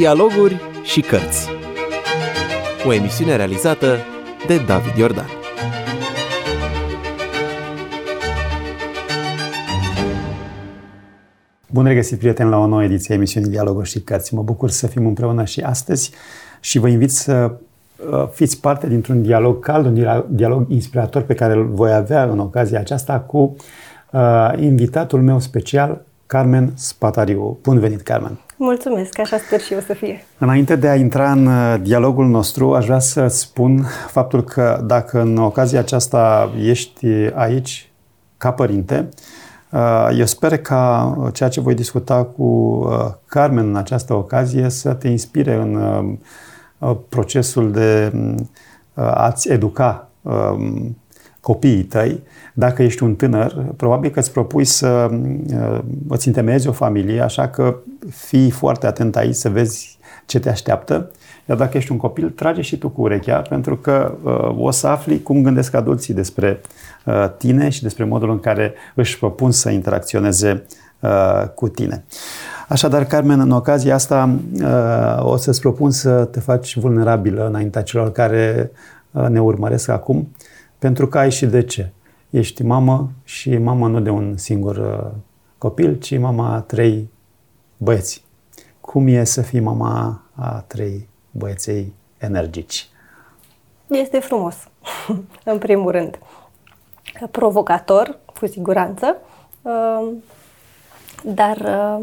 Dialoguri și cărți. O emisiune realizată de David Iordan. Bun regăsit, prieteni, la o nouă ediție a emisiunii Dialoguri și cărți. Mă bucur să fim împreună și astăzi și vă invit să fiți parte dintr-un dialog cald, un dialog inspirator pe care îl voi avea în ocazia aceasta cu invitatul meu special, Carmen Spatariu. Bun venit, Carmen! Mulțumesc, așa sper și eu să fie. Înainte de a intra în dialogul nostru, aș vrea să spun faptul că dacă în ocazia aceasta ești aici ca părinte, eu sper ca ceea ce voi discuta cu Carmen în această ocazie să te inspire în procesul de a-ți educa copiii tăi. Dacă ești un tânăr, probabil că îți propui să îți întemeiezi o familie, așa că fii foarte atent aici să vezi ce te așteaptă. Iar dacă ești un copil, trage și tu cu urechea, pentru că o să afli cum gândesc adulții despre tine și despre modul în care își propun să interacționeze cu tine. Așadar, Carmen, în ocazia asta o să-ți propun să te faci vulnerabilă înaintea celor care ne urmăresc acum, pentru că ai și de ce. Ești mamă și mamă nu de un singur copil, ci mama a 3 băieți. Cum e să fii mama a 3 băieței energici? Este frumos, în primul rând. Provocator, cu siguranță, dar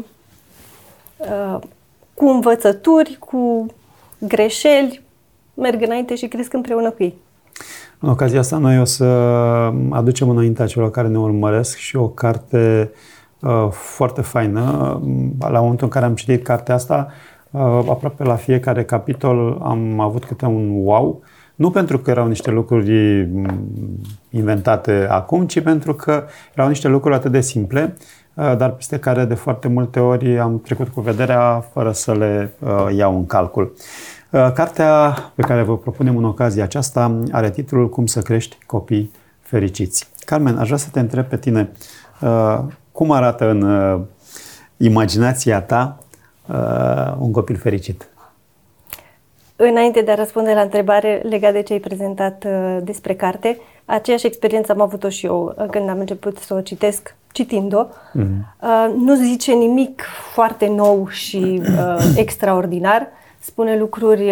cu învățături, cu greșeli, merg înainte și cresc împreună cu ei. În ocazia asta noi o să aducem înaintea celor care ne urmăresc și o carte foarte faină. La momentul în care am citit cartea asta, aproape la fiecare capitol am avut câte un wow. Nu pentru că erau niște lucruri inventate acum, ci pentru că erau niște lucruri atât de simple, dar peste care de foarte multe ori am trecut cu vederea fără să le iau în calcul. Cartea pe care vă propunem în ocazia aceasta are titlul Cum să crești copii fericiți. Carmen, aș vrea să te întreb pe tine, cum arată în imaginația ta un copil fericit? Înainte de a răspunde la întrebare legat de ce ai prezentat despre carte, aceeași experiență am avut-o și eu când am început să o citesc, citind-o. Nu zice nimic foarte nou și extraordinar. Spune lucruri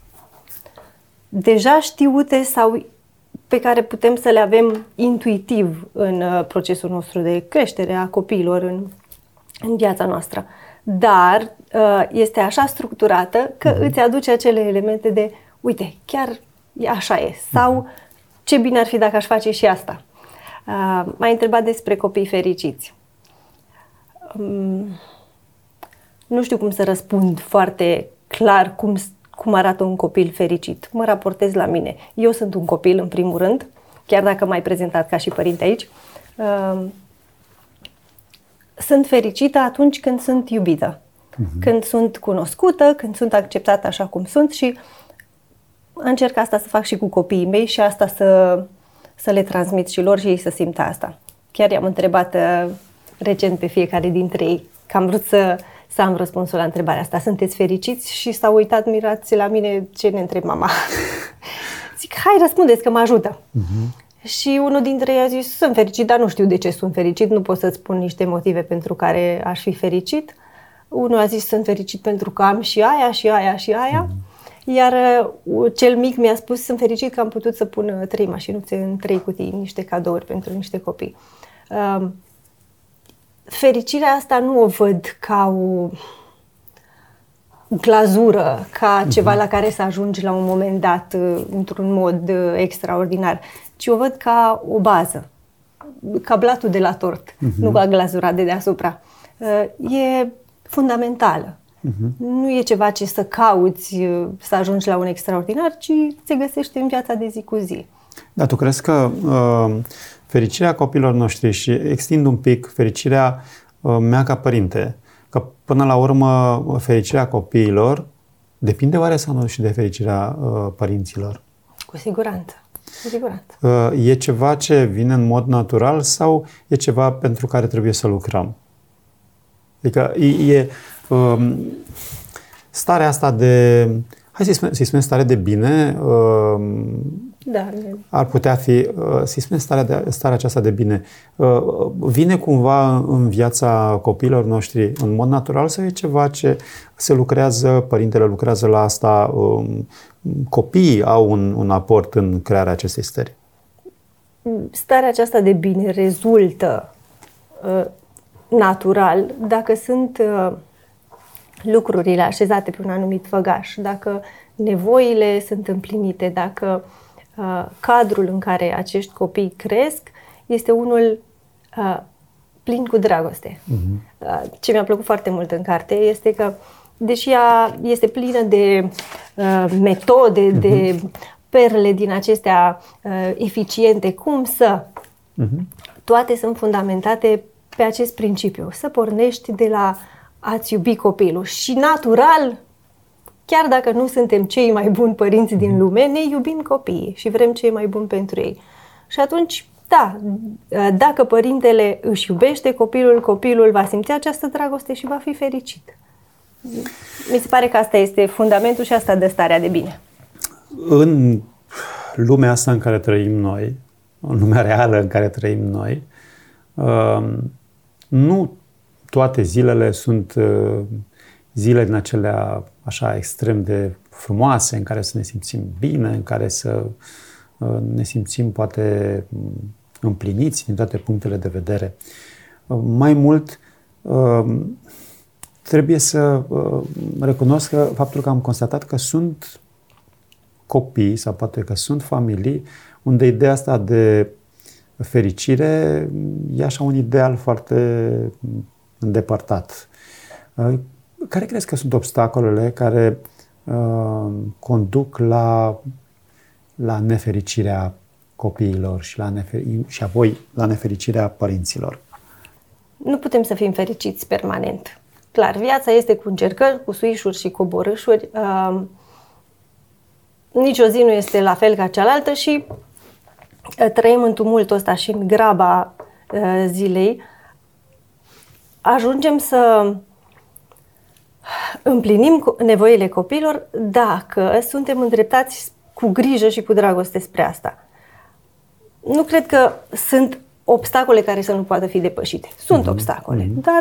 deja știute sau pe care putem să le avem intuitiv în procesul nostru de creștere a copiilor în viața noastră. Dar este așa structurată că îți aduce acele elemente de, uite, chiar așa e. Sau ce bine ar fi dacă aș face și asta. M-ai întrebat despre copii fericiți. Nu știu cum să răspund foarte clar cum arată un copil fericit. Mă raportez la mine. Eu sunt un copil, în primul rând, chiar dacă m-ai prezentat ca și părinte aici. Sunt fericită atunci când sunt iubită, când sunt cunoscută, când sunt acceptată așa cum sunt și încerc asta să fac și cu copiii mei și asta să le transmit și lor și ei să simtă asta. Chiar i-am întrebat recent pe fiecare dintre ei, că am vrut să am răspunsul la întrebarea asta. Sunteți fericiți? Și s-au uitat mirați la mine, ce ne întreb mama. Zic, hai răspundeți că mă ajută. Și unul dintre ei a zis, sunt fericit, dar nu știu de ce sunt fericit, nu pot să-ți spun niște motive pentru care aș fi fericit. Unul a zis, sunt fericit pentru că am și aia, și aia, și aia. Iar cel mic mi-a spus, sunt fericit că am putut să pun 3 mașinuțe în 3 cutii, niște cadouri pentru niște copii. Fericirea asta nu o văd ca o glazură, ca ceva la care să ajungi la un moment dat într-un mod extraordinar, ci o văd ca o bază, ca blatul de la tort, nu ca glazura de deasupra. E fundamentală. Nu e ceva ce să cauți să ajungi la un extraordinar, ci se găsește în viața de zi cu zi. Dar tu crezi că fericirea copiilor noștri și extind un pic fericirea mea ca părinte, că până la urmă fericirea copiilor depinde oare sau nu și de fericirea părinților? Cu siguranță. Cu siguranță. E ceva ce vine în mod natural sau e ceva pentru care trebuie să lucrăm? Adică starea asta de, hai să-i spunem stare de bine, Da. ar putea fi, să-i spunem starea aceasta de bine, vine cumva în viața copiilor noștri în mod natural sau e ceva ce se lucrează, părintele lucrează la asta, copiii au un aport în crearea acestei stări? Starea aceasta de bine rezultă natural dacă sunt lucrurile așezate pe un anumit făgaș, dacă nevoile sunt împlinite, dacă cadrul în care acești copii cresc este unul plin cu dragoste. Ce mi-a plăcut foarte mult în carte este că, deși ea este plină de metode, de perle din acestea eficiente, cum să, toate sunt fundamentate pe acest principiu, să pornești de la a-ți iubi copilul și natural, chiar dacă nu suntem cei mai buni părinți din lume, ne iubim copiii și vrem cei mai buni pentru ei. Și atunci, da, dacă părintele își iubește copilul, copilul va simți această dragoste și va fi fericit. Mi se pare că asta este fundamentul și asta dă starea de bine. În lumea asta în care trăim noi, în lumea reală în care trăim noi, nu toate zilele sunt zile din acelea așa extrem de frumoase, în care să ne simțim bine, în care să ne simțim poate împliniți din toate punctele de vedere. Mai mult, trebuie să recunosc că faptul că am constatat că sunt copii sau poate că sunt familii unde ideea asta de fericire e așa un ideal foarte îndepărtat. Care crezi că sunt obstacolele care conduc la nefericirea copiilor și apoi la nefericirea părinților? Nu putem să fim fericiți permanent. Clar, viața este cu încercări, cu suișuri și coborâșuri. Nici o zi nu este la fel ca cealaltă și trăim în tumultul ăsta și în graba zilei. Ajungem să împlinim nevoile copiilor dacă suntem îndreptați cu grijă și cu dragoste spre asta. Nu cred că sunt obstacole care să nu poată fi depășite. Sunt obstacole, dar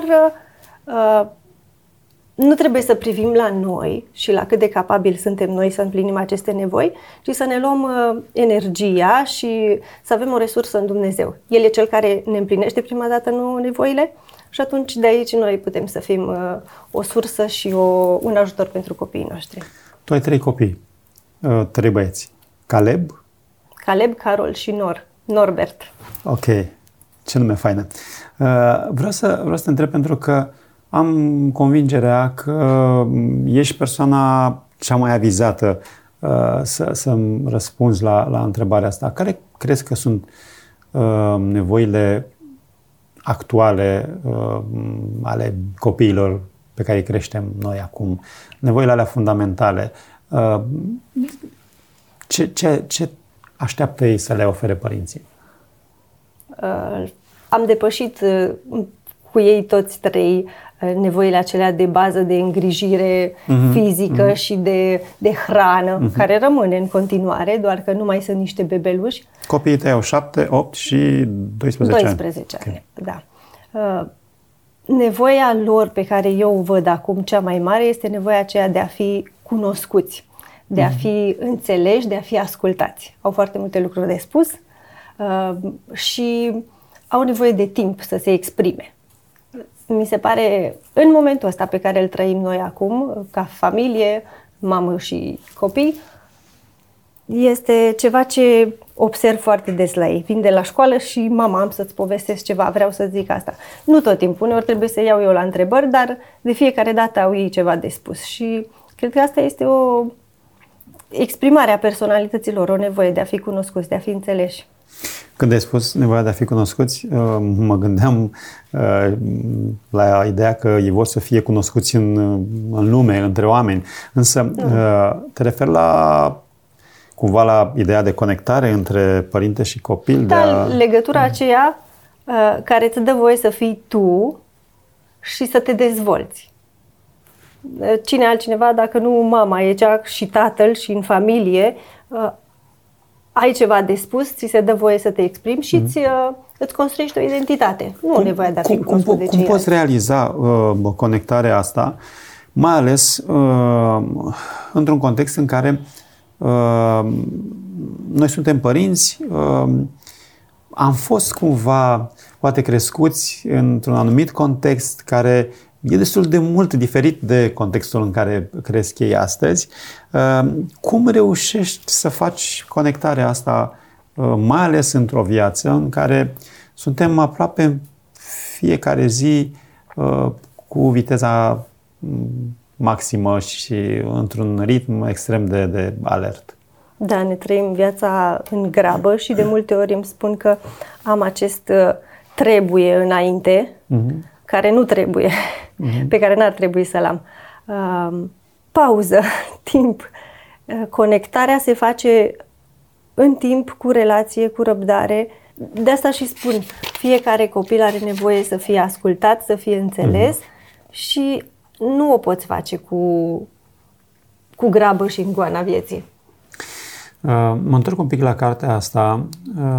nu trebuie să privim la noi și la cât de capabili suntem noi să împlinim aceste nevoi, ci să ne luăm energia și să avem o resursă în Dumnezeu. El e cel care ne împlinește prima dată nouă nevoile și atunci de aici noi putem să fim o sursă și un ajutor pentru copiii noștri. Tu ai 3 copii, 3 băieți. Caleb, Carol și Norbert. Ok, ce nume faină. Vreau să te întreb pentru că am convingerea că ești persoana cea mai avizată să-mi răspunzi la întrebarea asta. Care crezi că sunt nevoile actuale ale copiilor pe care îi creștem noi acum? Nevoile alea fundamentale. Ce așteaptă ei să le ofere părinții? Am depășit cu ei toți 3 nevoile acelea de bază de îngrijire fizică și de hrană, care rămâne în continuare, doar că nu mai sunt niște bebeluși. Copiii tăi au 7, 8 și 12 ani. 12 ani, da. Nevoia lor pe care eu o văd acum cea mai mare este nevoia aceea de a fi cunoscuți, de a fi înțeleși, de a fi ascultați. Au foarte multe lucruri de spus și au nevoie de timp să se exprime. Mi se pare, în momentul ăsta pe care îl trăim noi acum, ca familie, mamă și copii, este ceva ce observ foarte des la ei. Vin de la școală și mama, am să-ți povestesc ceva, vreau să zic asta. Nu tot timpul, uneori trebuie să iau eu la întrebări, dar de fiecare dată au ei ceva de spus și cred că asta este o exprimare a personalităților, o nevoie de a fi cunoscuți, de a fi înțeleși. Când ai spus nevoia de a fi cunoscuți, mă gândeam la ideea că ei vor să fie cunoscuți în lume, între oameni. Însă te referi cumva la ideea de conectare între părinte și copil? Legătura aceea care îți dă voie să fii tu și să te dezvolți. cine altcineva dacă nu mama, e cea și tatăl și în familie, ai ceva de spus, ți se dă voie să te exprimi și îți construiești o identitate. Nu nevoia de a fi cunoscut de ceilalți. Cum poți realiza conectarea asta, mai ales într-un context în care noi suntem părinți, am fost cumva poate crescuți într-un anumit context care e destul de mult diferit de contextul în care cresc ei astăzi. Cum reușești să faci conectarea asta, mai ales într-o viață în care suntem aproape fiecare zi cu viteza maximă și într-un ritm extrem de alert? Da, ne trăim viața în grabă și de multe ori îmi spun că am acest trebuie înainte, care nu trebuie, pe care n-ar trebui să-l am. Pauză, timp. Conectarea se face în timp, cu relație, cu răbdare. De asta și spun, fiecare copil are nevoie să fie ascultat, să fie înțeles și nu o poți face cu grabă și în goana vieții. Mă întorc un pic la cartea asta,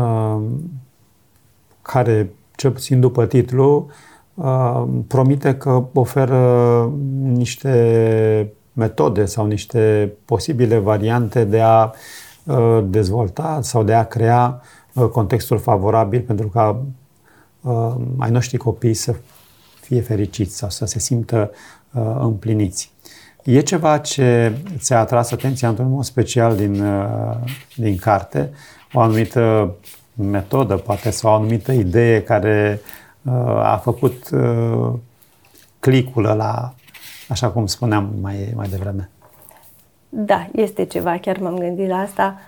care, cel puțin după titlu, promite că oferă niște metode sau niște posibile variante de a dezvolta sau de a crea contextul favorabil pentru ca ai noștri copii să fie fericiți sau să se simtă împliniți. E ceva ce ți-a atras atenția într-un mod special din carte? O anumită metodă, poate, sau o anumită idee care a făcut clicul ăla, așa cum spuneam mai devreme? Da, este ceva, chiar m-am gândit la asta.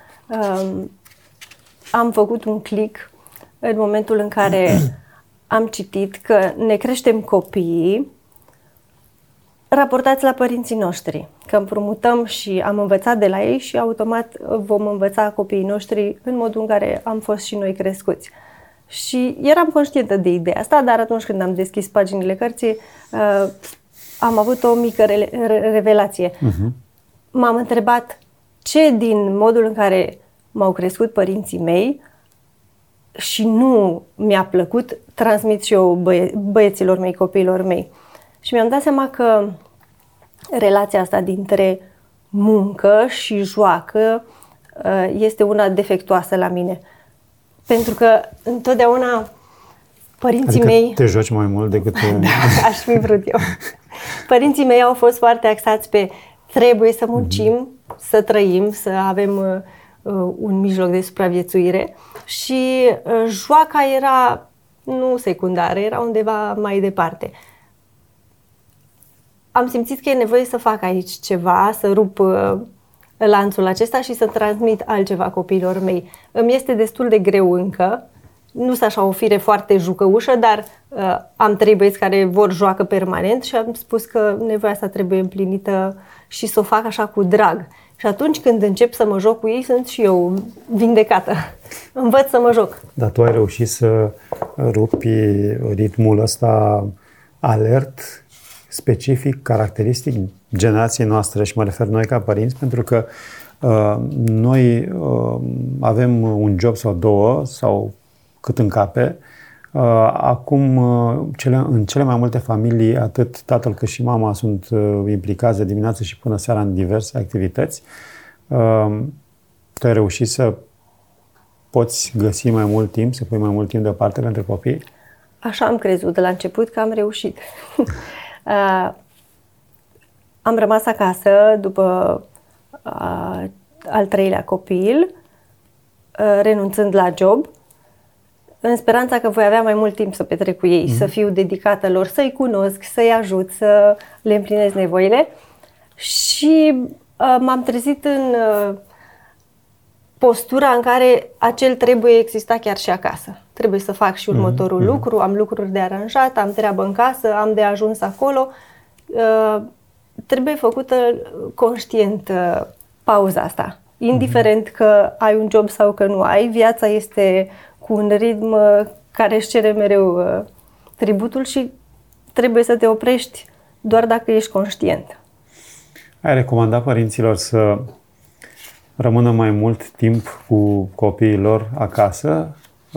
Am făcut un click în momentul în care am citit că ne creștem copiii raportați la părinții noștri, că împrumutăm și am învățat de la ei și automat vom învăța copiii noștri în modul în care am fost și noi crescuți. Și eram conștientă de ideea asta, dar atunci când am deschis paginile cărții, am avut o mică revelație. M-am întrebat ce din modul în care m-au crescut părinții mei și nu mi-a plăcut, transmit și eu băieților mei, copiilor mei. Și mi-am dat seama că relația asta dintre muncă și joacă este una defectuoasă la mine. Pentru că întotdeauna părinții mei... te joci mai mult decât... Da, aș fi vrut eu. Părinții mei au fost foarte axați pe trebuie să muncim, să trăim, să avem un mijloc de supraviețuire și joaca era nu secundară, era undeva mai departe. Am simțit că e nevoie să fac aici ceva, să rup lanțul acesta și să transmit altceva copiilor mei. Îmi este destul de greu încă, nu sunt așa o fire foarte jucăușă, dar am 3 băieți care vor joacă permanent și am spus că nevoia asta trebuie împlinită și să o fac așa cu drag. Și atunci când încep să mă joc cu ei, sunt și eu vindecată. Învăț să mă joc. Dar tu ai reușit să rupi ritmul ăsta alert, specific, caracteristic generației noastre, și mă refer noi ca părinți, pentru că noi avem un job sau 2 sau cât încape. Acum, în cele mai multe familii, atât tatăl cât și mama sunt implicați de dimineață și până seara în diverse activități. Tu ai reușit să poți găsi mai mult timp, să pui mai mult timp deoparte pentru copii? Așa am crezut de la început că am reușit. Am rămas acasă după al 3-lea copil, renunțând la job, în speranța că voi avea mai mult timp să petrec cu ei, să fiu dedicată lor, să-i cunosc, să-i ajut, să le împlinesc nevoile. Și m-am trezit în postura în care acel trebuie exista chiar și acasă. Trebuie să fac și următorul lucru, am lucruri de aranjat, am treabă în casă, am de ajuns acolo. Trebuie făcută conștient pauza asta. Indiferent că ai un job sau că nu ai, viața este cu un ritm care își cere mereu tributul și trebuie să te oprești doar dacă ești conștient. Ai recomandat părinților să rămână mai mult timp cu copiii lor acasă?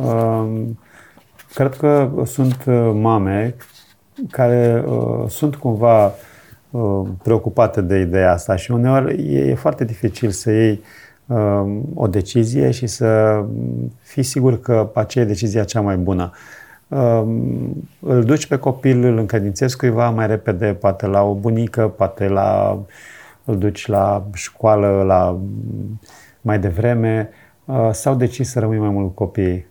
Cred că sunt mame care sunt cumva preocupate de ideea asta și uneori e foarte dificil să iei o decizie și să fii sigur că aceea e decizia cea mai bună. Îl duci pe copil, îl încredințezi cuiva mai repede, poate la o bunică, poate îl duci la școală mai devreme, sau decizi să rămâi mai mult cu copiii?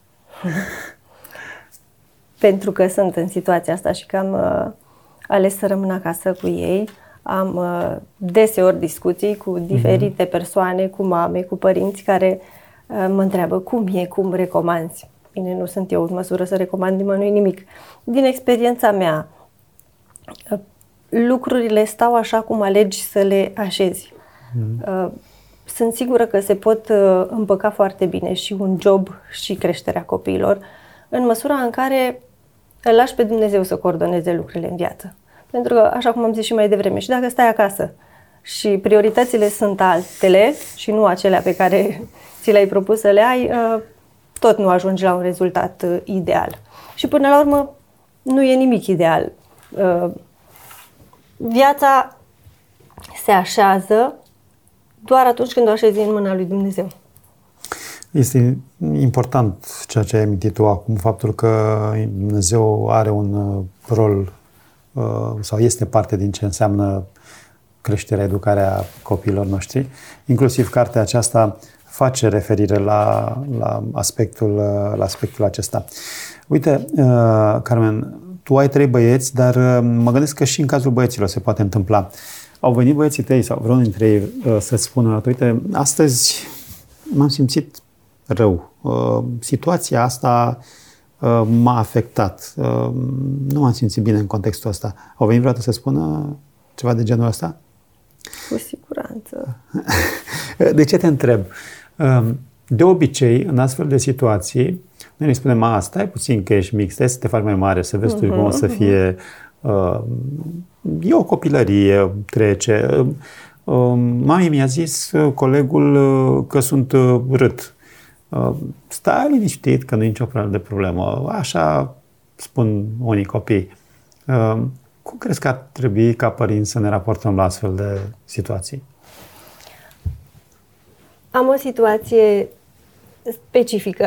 Pentru că sunt în situația asta și că am ales să rămân acasă cu ei, am deseori discuții cu diferite persoane, cu mame, cu părinți care mă întreabă cum recomanzi. Bine, nu sunt eu în măsură să recomand nimănui nimic. Din experiența mea, lucrurile stau așa cum alegi să le așezi. Sunt sigură că se pot împăca foarte bine și un job și creșterea copiilor, în măsura în care îl lași pe Dumnezeu să coordoneze lucrurile în viață. Pentru că, așa cum am zis și mai devreme, și dacă stai acasă și prioritățile sunt altele și nu acelea pe care ți le-ai propus să le ai, tot nu ajungi la un rezultat ideal. Și până la urmă, nu e nimic ideal. Viața se așează doar atunci când o așezi în mâna lui Dumnezeu. Este important ceea ce ai amintit tu acum, faptul că Dumnezeu are un rol sau este parte din ce înseamnă creșterea, educarea copiilor noștri. Inclusiv cartea aceasta face referire la aspectul acesta. Uite, Carmen, tu ai 3 băieți, dar mă gândesc că și în cazul băieților se poate întâmpla. Au venit băieții tăi sau vreunul dintre ei să-ți spună, uite, astăzi m-am simțit rău. Situația asta m-a afectat. Nu m-am simțit bine în contextul ăsta. Au venit vreodată să spună ceva de genul ăsta? Cu siguranță. De ce te întreb? De obicei, în astfel de situații, noi ne spunem, stai puțin că ești mic, stai să te faci mai mare, să vezi tu cum o să fie. E o copilărie, trece. Mami mi-a zis colegul că sunt rât. Stai liniștit că nu e nicio problemă. Așa spun unii copii. Cum crezi că ar trebui ca părinți să ne raportăm la astfel de situații? Am o situație specifică.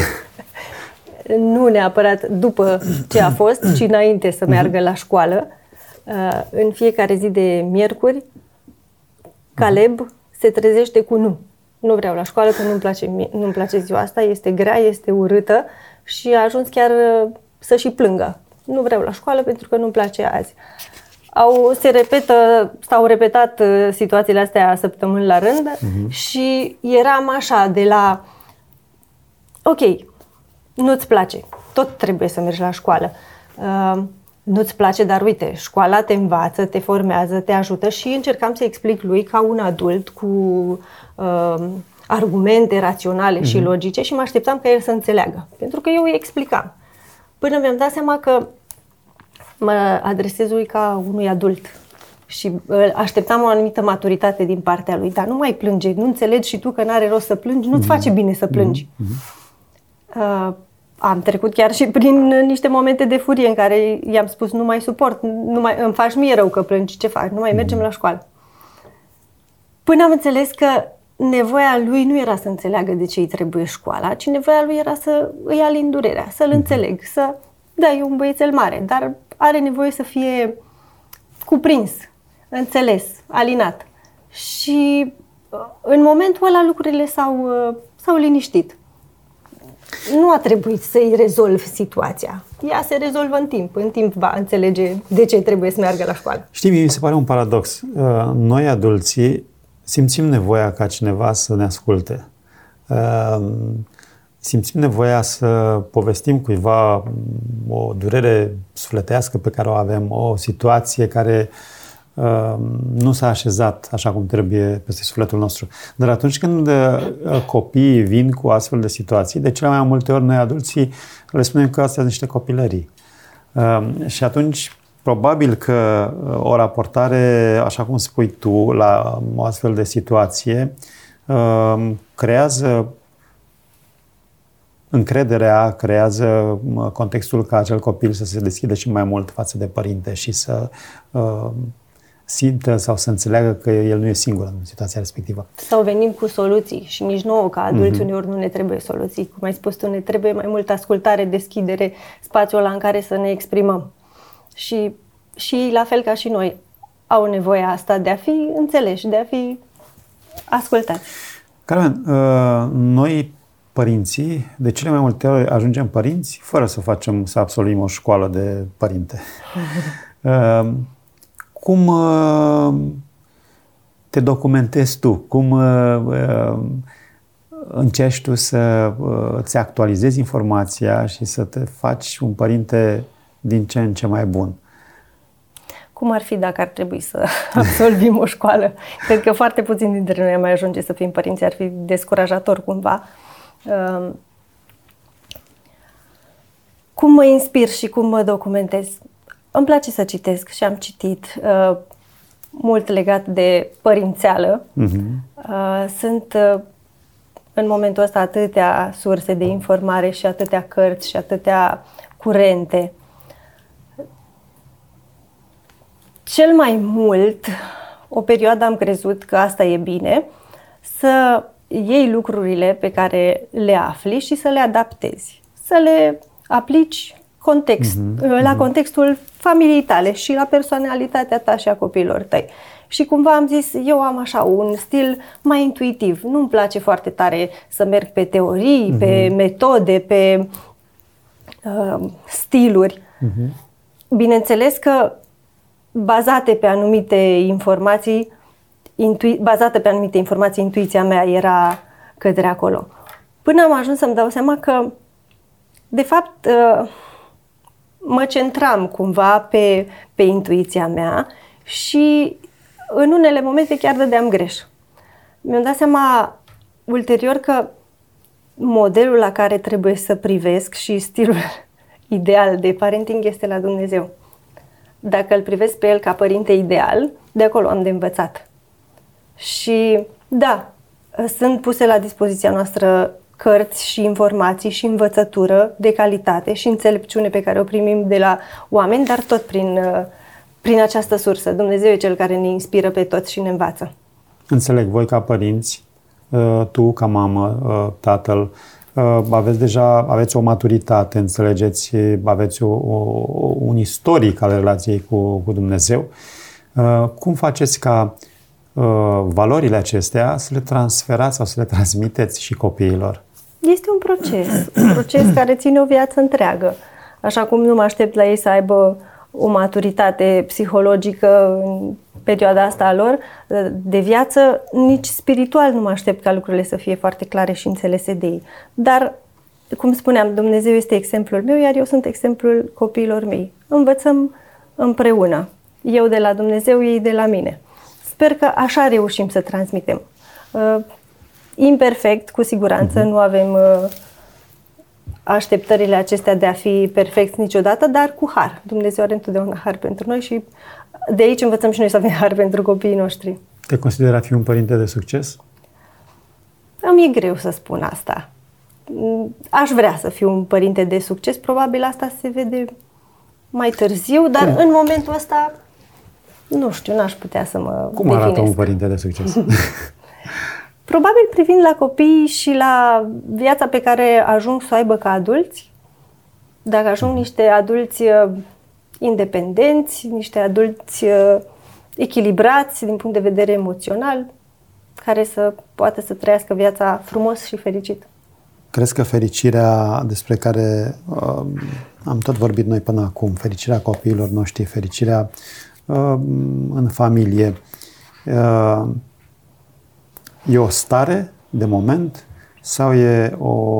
Nu neapărat după ce a fost, ci înainte să meargă la școală. În fiecare zi de miercuri, Caleb se trezește cu nu. Nu vreau la școală, că nu-mi place ziua asta, este grea, este urâtă și a ajuns chiar să și plângă. Nu vreau la școală pentru că nu-mi place azi. S-au repetat situațiile astea săptămâni la rând și eram așa de la ok, nu-ți place, tot trebuie să mergi la școală. Nu-ți place, dar uite, școala te învață, te formează, te ajută și încercam să explic lui ca un adult cu argumente raționale și logice și mă așteptam ca el să înțeleagă, pentru că eu îi explicam. Până mi-am dat seama că mă adresez lui ca unui adult și așteptam o anumită maturitate din partea lui, dar nu mai plânge, nu înțelegi și tu că n-are rost să plângi, nu-ți face bine să plângi. Am trecut chiar și prin niște momente de furie în care i-am spus nu mai suport, îmi faci mie rău că plângi, ce faci, nu mai mergem la școală. Până am înțeles că nevoia lui nu era să înțeleagă de ce îi trebuie școala, ci nevoia lui era să îi alin durerea, să-l înțeleg, e un băiețel mare, dar are nevoie să fie cuprins, înțeles, alinat. Și în momentul ăla lucrurile s-au liniștit. Nu a trebuit să-i rezolv situația. Ea se rezolvă în timp. În timp va înțelege de ce trebuie să meargă la școală. Știi, mi se pare un paradox. Noi, adulții, simțim nevoia ca cineva să ne asculte. Simțim nevoia să povestim cuiva o durere sufletească pe care o avem, o situație care nu s-a așezat așa cum trebuie peste sufletul nostru. Dar atunci când copiii vin cu astfel de situații, de cele mai multe ori noi adulții le spunem că astea sunt niște copilării. Și atunci Probabil că o raportare, așa cum spui tu, la o astfel de situație, creează încrederea, creează contextul ca acel copil să se deschidă și mai mult față de părinte și să simtă sau să înțeleagă că el nu e singur în situația respectivă. Sau venim cu soluții și nici nouă ca adulți uneori nu ne trebuie soluții. Cum ai spus tu, ne trebuie mai multă ascultare, deschidere, spațiul ăla în care să ne exprimăm. Și la fel ca și noi, au nevoia asta de a fi înțeleși, de a fi ascultați. Carmen, noi părinții, de cele mai multe ori ajungem părinți fără să absolvim o școală de părinte. Cum te documentezi tu? Cum încerci tu să îți actualizezi informația și să te faci un părinte din ce în ce mai bun? Cum ar fi dacă ar trebui să absolvim o școală? Cred că foarte puțin dintre noi mai ajunge să fim părinți, ar fi descurajator cumva. Cum mă inspir și cum mă documentez? Îmi place să citesc și am citit mult legat de părințeală. Sunt în momentul ăsta atâtea surse de informare și atâtea cărți și atâtea curente. Cel mai mult, o perioadă am crezut că asta e bine, să iei lucrurile pe care le afli și să le adaptezi, să le aplici la contextul familiei tale și la personalitatea ta și a copiilor tăi. Și cumva am zis, eu am așa un stil mai intuitiv. Nu-mi place foarte tare să merg pe teorii, pe metode, pe stiluri. Bineînțeles că bazate pe anumite informații, intuiția mea era către acolo. Până am ajuns să-mi dau seama că, de fapt, mă centram cumva pe intuiția mea și în unele momente chiar dădeam greș. Mi-am dat seama ulterior că modelul la care trebuie să privesc și stilul ideal de parenting este la Dumnezeu. Dacă îl privesc pe el ca părinte ideal, de acolo am de învățat. Și da, sunt puse la dispoziția noastră cărți și informații și învățătură de calitate și înțelepciune pe care o primim de la oameni, dar tot prin această sursă. Dumnezeu e cel care ne inspiră pe toți și ne învață. Înțeleg, voi ca părinți, tu ca mamă, tatăl, aveți o maturitate, înțelegeți, aveți un istoric al relației cu Dumnezeu. Cum faceți ca valorile acestea să le transferați sau să le transmiteți și copiilor? Este un proces care ține o viață întreagă. Așa cum nu mă aștept la ei să aibă o maturitate psihologică în perioada asta a lor de viață, nici spiritual nu mă aștept ca lucrurile să fie foarte clare și înțelese de ei. Dar, cum spuneam, Dumnezeu este exemplul meu, iar eu sunt exemplul copiilor mei. Învățăm împreună. Eu de la Dumnezeu, ei de la mine. Sper că așa reușim să transmitem. Imperfect, cu siguranță, nu avem așteptările acestea de a fi perfecți niciodată, dar cu har. Dumnezeu are întotdeauna har pentru noi și de aici învățăm și noi să avem har pentru copiii noștri. Te consideri a fi un părinte de succes? Îmi e greu să spun asta. Aș vrea să fiu un părinte de succes, probabil asta se vede mai târziu, dar în momentul ăsta, nu știu, n-aș putea să mă Cum definesc. arată un părinte de succes? Probabil privind la copii și la viața pe care ajung să o aibă ca adulți. Dacă ajung niște adulți independenți, niște adulți echilibrați din punct de vedere emoțional, care să poată să trăiască viața frumos și fericit. Crezi că fericirea despre care am tot vorbit noi până acum, fericirea copiilor noștri, fericirea în familie, e o stare de moment sau e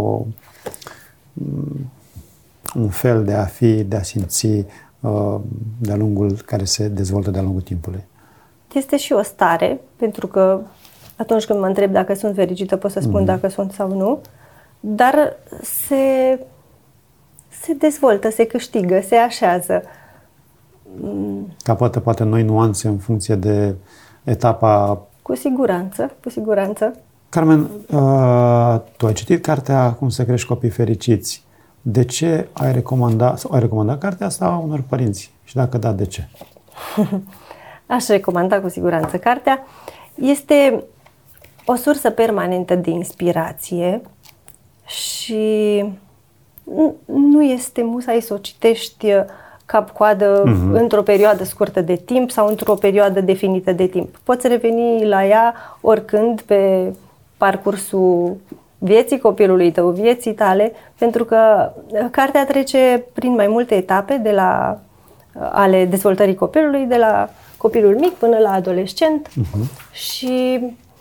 un fel de a fi, de a simți de-a lungul care se dezvoltă de-a lungul timpului? Este și o stare, pentru că atunci când mă întreb dacă sunt fericită, pot să spun dacă sunt sau nu, dar se dezvoltă, se câștigă, se așează. capătă poate noi nuanțe în funcție de etapa. Cu siguranță, cu siguranță. Carmen, tu ai citit cartea Cum să crești copii fericiți. De ce ai recomandat cartea asta unor părinți? Și dacă da, de ce? Aș recomanda cu siguranță cartea. Este o sursă permanentă de inspirație și nu este musai să o citești cap-coadă într-o perioadă scurtă de timp sau într-o perioadă definită de timp. Poți reveni la ea oricând pe parcursul vieții copilului tău, vieții tale, pentru că cartea trece prin mai multe etape ale dezvoltării copilului, de la copilul mic până la adolescent și,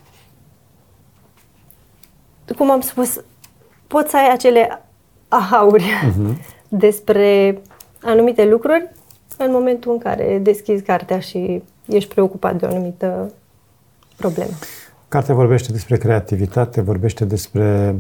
cum am spus, poți să ai acele aha-uri despre anumite lucruri în momentul în care deschizi cartea și ești preocupat de o anumită problemă. Cartea vorbește despre creativitate, vorbește despre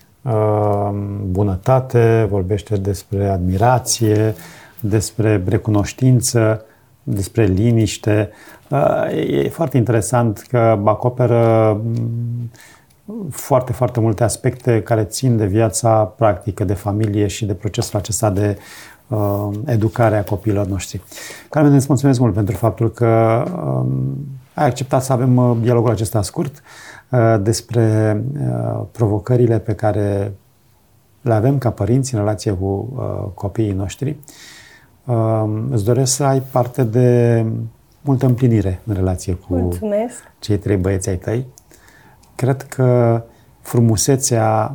bunătate, vorbește despre admirație, despre recunoștință, despre liniște. E foarte interesant că acoperă foarte, foarte multe aspecte care țin de viața practică, de familie și de procesul acesta de educare a copiilor noștri. Carmen, îți mulțumesc mult pentru faptul că ai acceptat să avem dialogul acesta scurt despre provocările pe care le avem ca părinți în relație cu copiii noștri. Îți doresc să ai parte de multă împlinire în relație cu cei 3 băieți ai tăi. Cred că frumusețea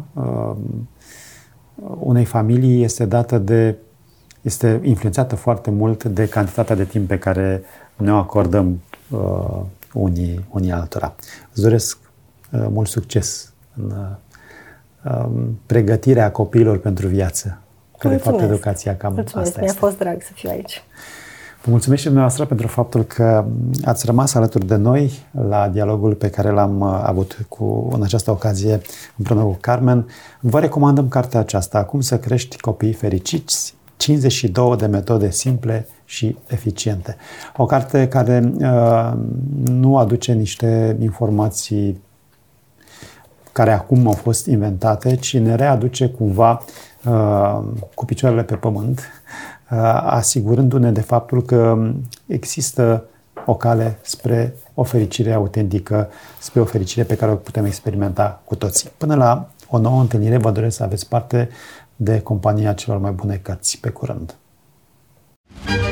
unei familii este influențată foarte mult de cantitatea de timp pe care ne-o acordăm unii altora. Îți doresc mult succes în pregătirea copiilor pentru viață. Că de fapt educația cam asta este. Mi-a fost drag să fiu aici. Vă mulțumesc și dumneavoastră pentru faptul că ați rămas alături de noi la dialogul pe care l-am avut în această ocazie împreună cu Carmen. Vă recomandăm cartea aceasta, Cum să crești copii fericiți, 52 de metode simple și eficiente. O carte care nu aduce niște informații care acum au fost inventate, ci ne readuce cumva cu picioarele pe pământ, asigurându-ne de faptul că există o cale spre o fericire autentică, spre o fericire pe care o putem experimenta cu toții. Până la o nouă întâlnire, vă doresc să aveți parte de compania celor mai bune cărți. Pe curând!